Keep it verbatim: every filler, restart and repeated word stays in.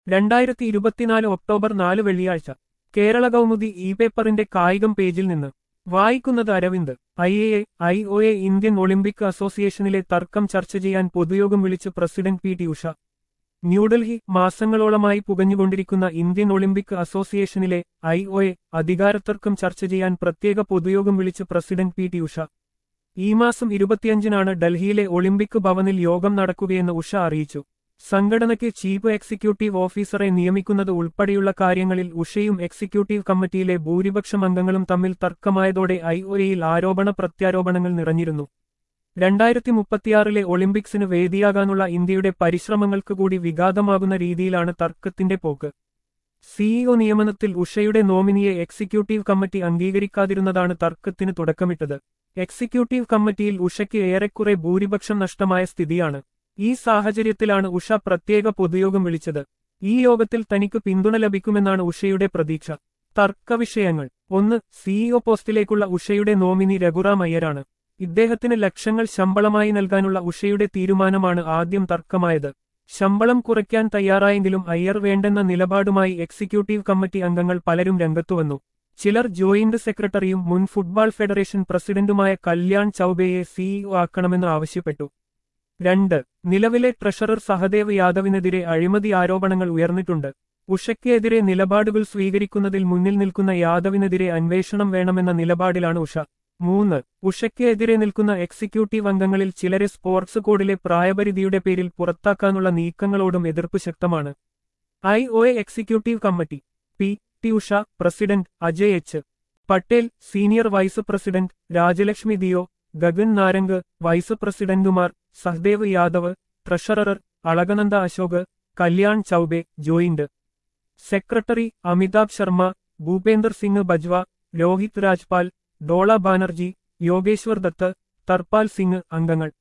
രണ്ടായിരത്തി ഇരുപത്തിനാല് ഒക്ടോബർ നാല് വെള്ളിയാഴ്ച കേരള കൗമുദി ഇ പേപ്പറിന്റെ കായികം പേജിൽ നിന്ന് വായിക്കുന്നത് Aravind. I A A I O A Indian Olympic അസോസിയേഷനിലെ തർക്കം ചർച്ച ചെയ്യാൻ പൊതുയോഗം വിളിച്ച് president P T Usha. New Delhi മാസങ്ങളോളമായി പുകഞ്ഞുകൊണ്ടിരിക്കുന്ന ഇന്ത്യൻ ഒളിമ്പിക് അസോസിയേഷനിലെ ഐ ഒ എ അധികാരത്തർക്കം ചർച്ച ചെയ്യാൻ പ്രത്യേക പൊതുയോഗം വിളിച്ച് പ്രസിഡന്റ് പി ടി ഉഷ. ഈ മാസം ഇരുപത്തിയഞ്ചിനാണ് ഡൽഹിയിലെ ഒളിമ്പിക് ഭവനിൽ യോഗം നടക്കുകയെന്ന് ഉഷ അറിയിച്ചു. സംഘടനയ്ക്ക് ചീഫ് എക്സിക്യൂട്ടീവ് ഓഫീസറെ നിയമിക്കുന്നത് ഉൾപ്പെടെയുള്ള കാര്യങ്ങളിൽ ഉഷയും എക്സിക്യൂട്ടീവ് കമ്മിറ്റിയിലെ ഭൂരിപക്ഷം അംഗങ്ങളും തമ്മിൽ തർക്കമായതോടെ ഐ ഒ എയിൽ ആരോപണ പ്രത്യാരോപണങ്ങൾ നിറഞ്ഞിരുന്നു. രണ്ടായിരത്തി മുപ്പത്തിയാറിലെ ഒളിമ്പിക്സിന് വേദിയാകാനുള്ള ഇന്ത്യയുടെ പരിശ്രമങ്ങൾക്ക് കൂടി വിഘാതമാകുന്ന രീതിയിലാണ് തർക്കത്തിന്റെ പോക്ക്. സിഇഒ നിയമനത്തിൽ ഉഷയുടെ നോമിനിയെ എക്സിക്യൂട്ടീവ് കമ്മിറ്റി അംഗീകരിക്കാതിരുന്നതാണ് തർക്കത്തിന് തുടക്കമിട്ടത്. എക്സിക്യൂട്ടീവ് കമ്മിറ്റിയിൽ ഉഷയ്ക്ക് ഏറെക്കുറെ ഭൂരിപക്ഷം നഷ്ടമായ സ്ഥിതിയാണ്. ഈ സാഹചര്യത്തിലാണ് ഉഷ പ്രത്യേക പൊതുയോഗം വിളിച്ചത്. ഈ യോഗത്തിൽ തനിക്ക് പിന്തുണ ലഭിക്കുമെന്നാണ് ഉഷയുടെ പ്രതീക്ഷ. തർക്കവിഷയങ്ങൾ: ഒന്ന്, സിഇഒ പോസ്റ്റിലേക്കുള്ള ഉഷയുടെ നോമിനി രഘുറാം അയ്യരാണ്. ഇദ്ദേഹത്തിന് ലക്ഷങ്ങൾ ശമ്പളമായി നൽകാനുള്ള ഉഷയുടെ തീരുമാനമാണ് ആദ്യം തർക്കമായത്. ശമ്പളം കുറയ്ക്കാൻ തയ്യാറായെങ്കിലും അയ്യർ വേണ്ടെന്ന നിലപാടുമായി എക്സിക്യൂട്ടീവ് കമ്മിറ്റി അംഗങ്ങൾ പലരും രംഗത്തുവന്നു. ചിലർ ജോയിന്റ് സെക്രട്ടറിയും മുൻ ഫുട്ബോൾ ഫെഡറേഷൻ പ്രസിഡന്റുമായ കല്യാൺ ചൌബെയെ സിഇഒ ആക്കണമെന്ന് ആവശ്യപ്പെട്ടു. രണ്ട്, നിലവിലെ ട്രഷറർ സഹദേവ് യാദവിനെതിരെ അഴിമതി ആരോപണങ്ങൾ ഉയർന്നിട്ടുണ്ട്. ഉഷയ്ക്കെതിരെ നിലപാടുകൾ സ്വീകരിക്കുന്നതിൽ മുന്നിൽ നിൽക്കുന്ന യാദവിനെതിരെ അന്വേഷണം വേണമെന്ന നിലപാടിലാണ് ഉഷ. മൂന്ന്, ഉഷയ്ക്കെതിരെ നിൽക്കുന്ന എക്സിക്യൂട്ടീവ് അംഗങ്ങളിൽ ചിലരെ സ്പോർട്സ് കോഡിലെ പ്രായപരിധിയുടെ പേരിൽ പുറത്താക്കാനുള്ള നീക്കങ്ങളോടും എതിർപ്പ് ശക്തമാണ്. I O A executive committee: P T Usha president, Ajay H Patel senior vice president, Rajalakshmi Deo, Gagan Narang vice പ്രസിഡന്റുമാർ, Sahdev Yadav treasurer, Alaknanda Ashok, Kalyan Chaubey joint secretary, Amitabh Sharma, Bhupender Singh Bajwa, Rohit Rajpal, Dola Banerjee, Yogeshwar Dutt, Tarpal Singh അംഗങ്ങൾ.